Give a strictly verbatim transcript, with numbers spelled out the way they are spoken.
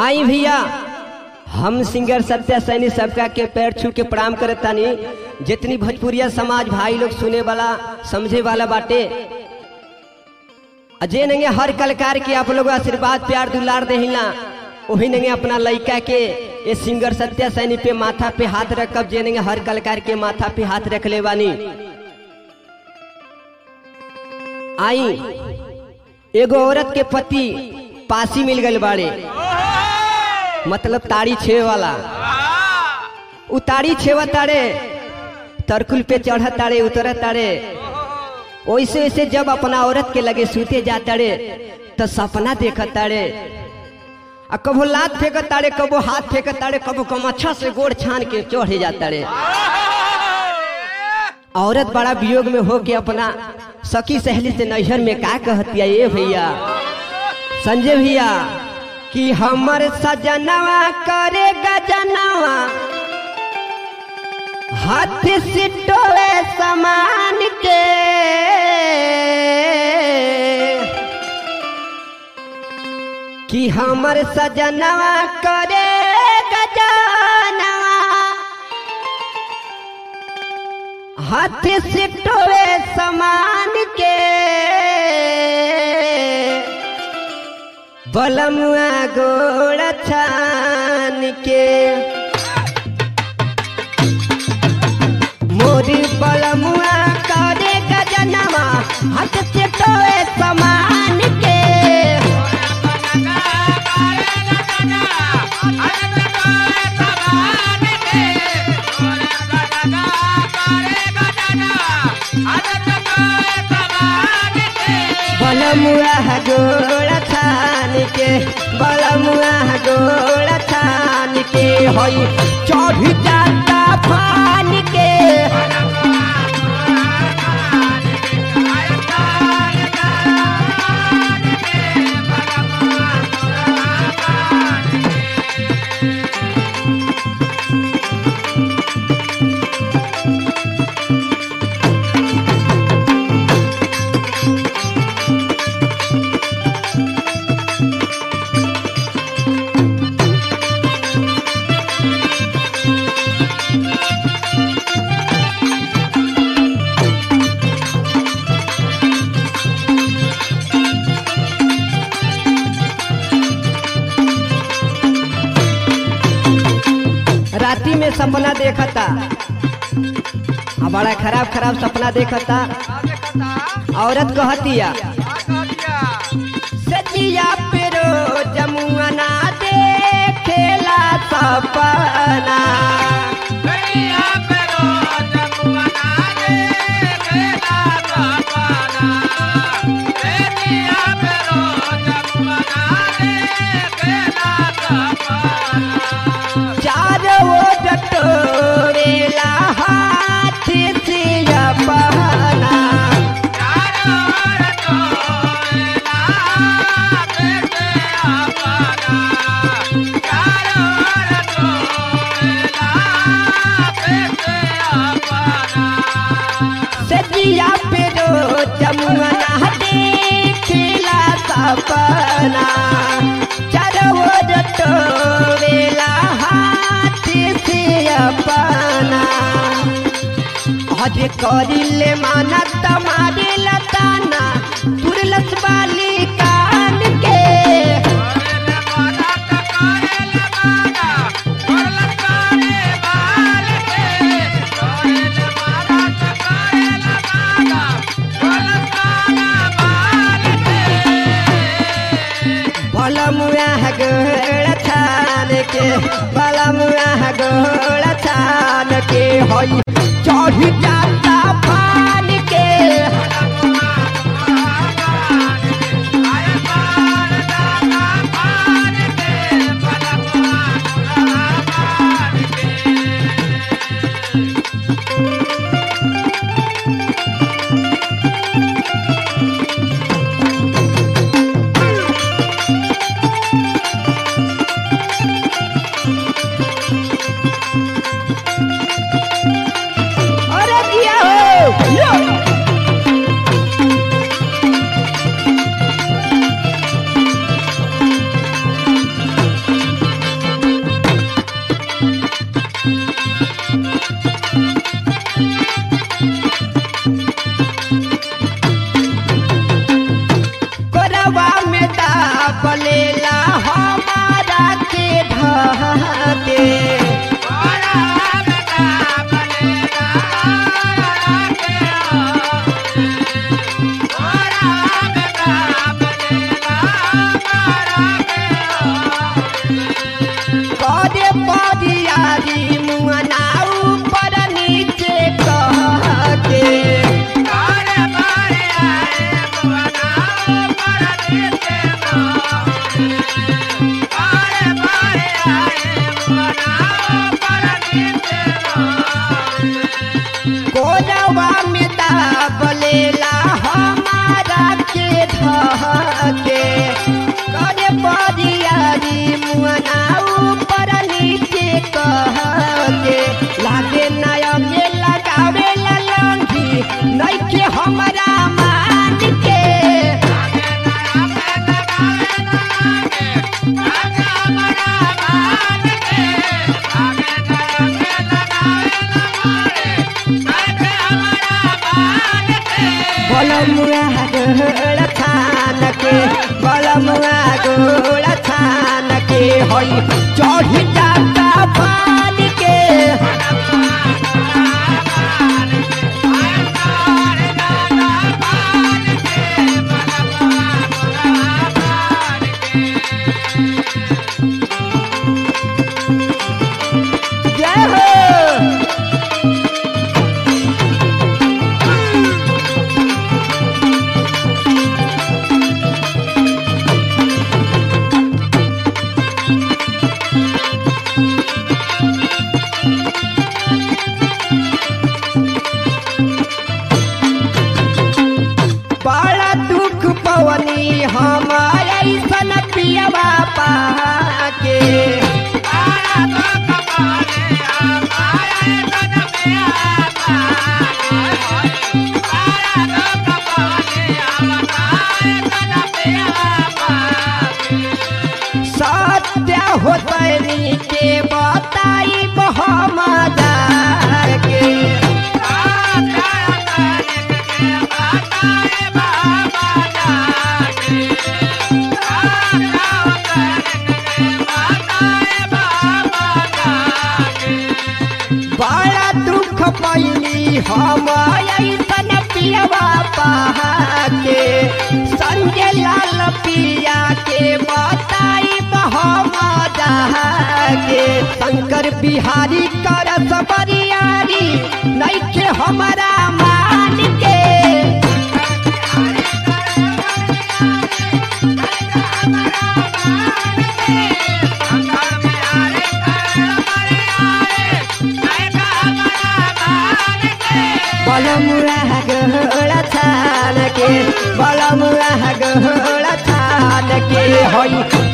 आई भैया हम सिंगर सत्या सैनी सबका के पैर छू के प्रणाम करतानी। जितनी भोजपुरिया समाज भाई लोग सुने वाला समझे वाला बाटे अजय नंगे हर कलाकार के आप लोग आशीर्वाद प्यार दुलार देहिला वही नंगे अपना लड़का के ये सिंगर सत्या सैनी पे माथा पे हाथ रखब जे नंगे हर कलाकार के माथा पे हाथ रख ले बानी। आई एगो औरत के पति पासी मिल गए बाड़े, मतलब ताड़ी छे वाला उ ताड़ी छेवा तारे तरकुल पे चढ़ तारे उतर तारे। वैसे वैसे जब अपना औरत के लगे सूते जा तारे तो सपना देख तारे, कबो लात फेंक तारे कबो हाथ फेंक तारे कबो कमच्छा से गोड़ छान के चढ़े जा तारे। औरत बड़ा वियोग में हो के अपना सखी सहेली से नैहर में का कहतिया ये भैया संजय भैया कि हमर सजनवा करे गजनवा हाथ से टोले समान के कि हमर सजनवा करे गजनवा हाथ से टोले समान के बलमुआ गोड़ छान के मोरी बलमुआ करे गजनवा हाथ से टोए समान के बलमुआ गोड़ छान के बलमुआ गोड़ छान के होई चढ़ जाता फान के राती में सपना देखता, बड़ा खराब खराब सपना देखता। औरत कहतिया सजिया पेरो जमुना देखेला सपना सपना चारो टोवेला हाथ से अपना हज करिले माना तमारे लताना तुरलस वाली कान के बलमुआ गोड़ छान के बलमुआ गोड़ छान के होई चढ़ जाता फान के अरे कोरवा में दाबलेला हमारा के धके करे बरियारी मुआना ऊपर नीचे कहके लागे नया के लगावे ला लंगी नइखे हमारा मान के बलमुआ गोड़ थान के बलमुआ गोड़ थान के होई चढ़ी जाता पान के जय हो बड़ा दुख पवनी हमारा ऐसन पियवा पाके सत्य होतनी के बताई मोहम्मदा के बड़ा दुख पैली हम ऐसन पियवा पाके संजय लाल पिया के बताई मोहम्मदा के शंकर बिहारी करस बरियारी नइखे हमारा मान के बलमुआ गोड़ थान के बलमुआ गोड़ थान के होई